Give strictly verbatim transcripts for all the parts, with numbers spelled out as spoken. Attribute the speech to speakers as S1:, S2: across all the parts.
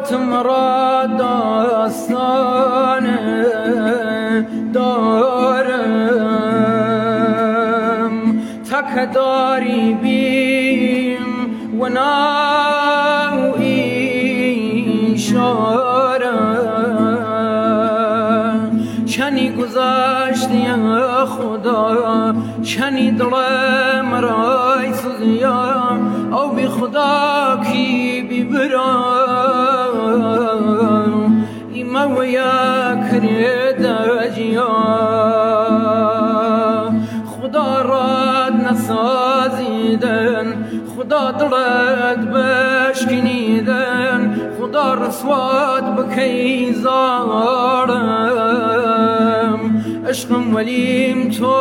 S1: گوتم را داستان دارم تک داری بیم و ناوی شارم چنی گذشتی خدا چنی دلم رای سوزیم او بی خدا کی بی برام ایما و یا کرد جیا خدا راد نسازیدن خدا دلت بشکنیدن خدا رسوات بکی زارم عشقم ولیم تو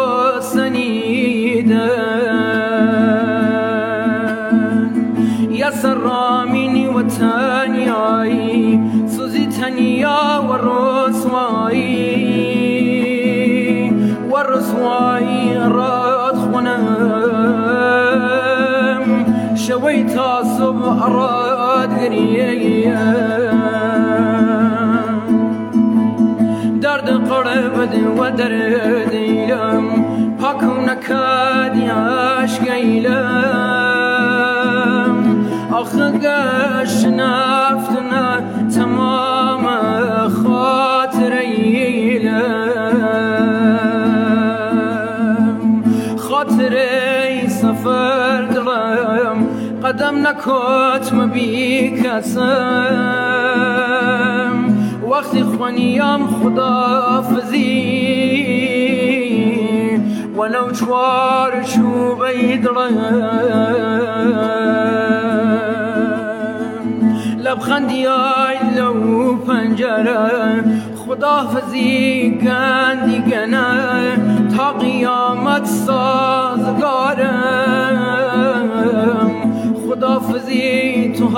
S1: سنیدن یا سرامینی و تنیایی سوزی تنیا و رسوایی و رسوایی راد خونم شوی تا صبح راد گریم درد قربد و دردیم پاکو نکدی عشقیلم آخه گشت نفتنا تمام خاطریلم خاطری سفر دلم قدم نکتم بی کسم وقتی خونیم خدافزی ولو چوار چوبی دلم لبخندی آی لو پنجره خدافزی گندی گنه تا قیامت سازگارم خدافزی تو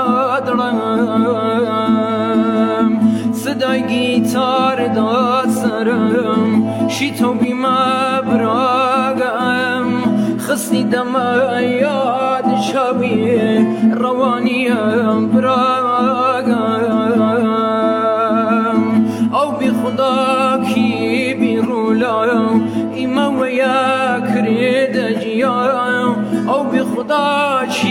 S1: هادرم صدای گیتار داد سرم شیتو بیمه براغم خستی دم یاد شبی روانیم براغم او بی خدا کی بی رولایم ایما و یا کرد جیایم او بی خدا چی